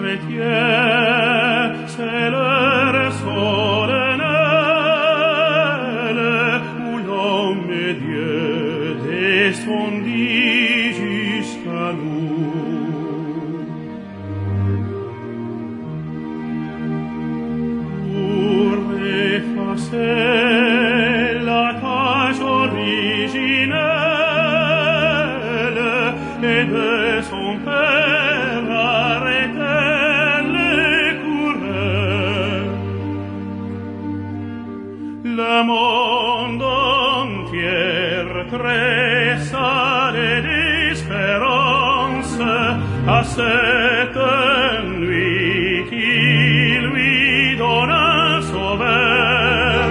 chrétiens, c'est l'heure solennelle où l'homme et Dieu descendit jusqu'à nous. Pour effacer la tâche originelle et de son Père arrêter les coureurs, le monde entier tressa d'espérance à cette nuit qui lui donna un sauveur.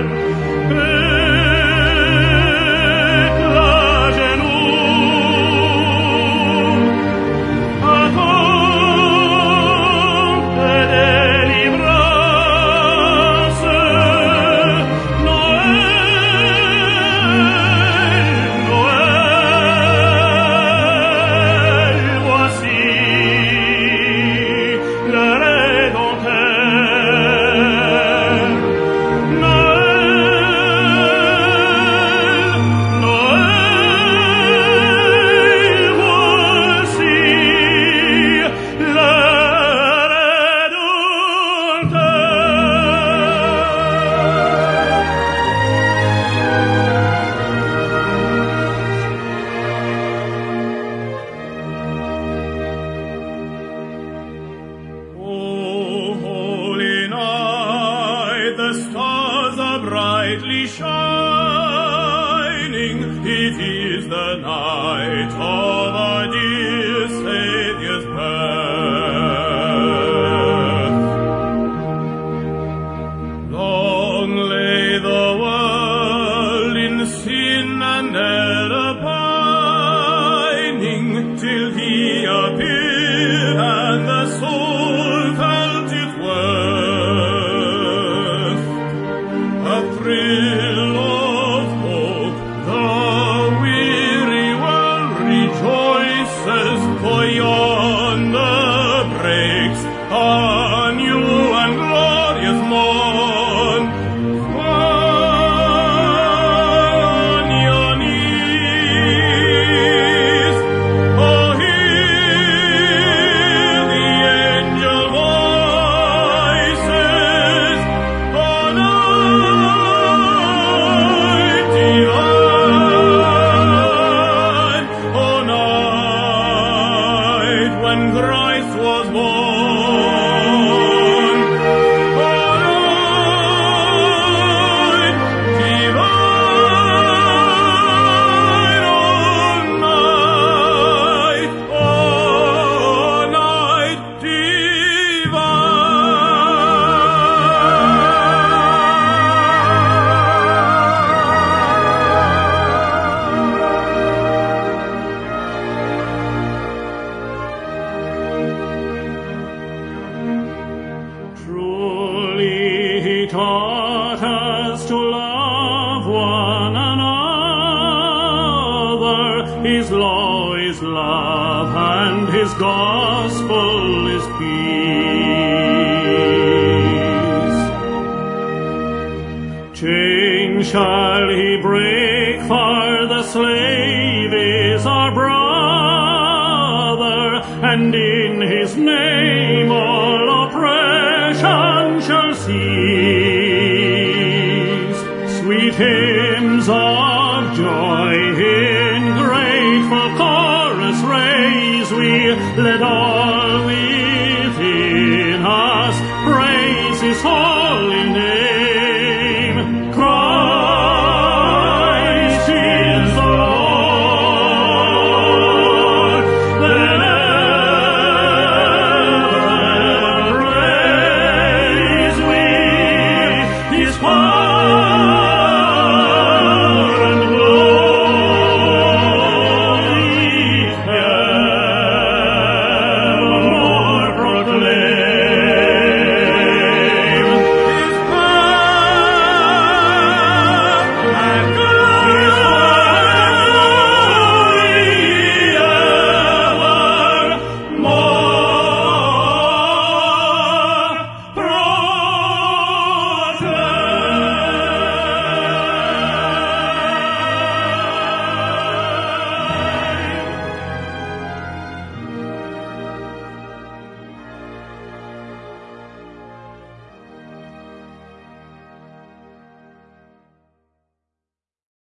Brightly shining, it is the night of our dear Saviour's birth. Long lay the world in sin and error pining, till He appeared and the soul felt its worth. A thrill of hope, the weary world rejoices, for yonder breaks a new and glorious morn. Fall on your knees, oh, hear the angel voices, oh, night divine, oh, night when Christ was born. Oh, night divine, oh, night divine. Truly He taught us to love one another. His law is love and His gospel is peace. Chains shall He break, for the slave is our brother, and in His name all oppression shall cease. Sweet hymns of joy in grateful chorus raise we, let all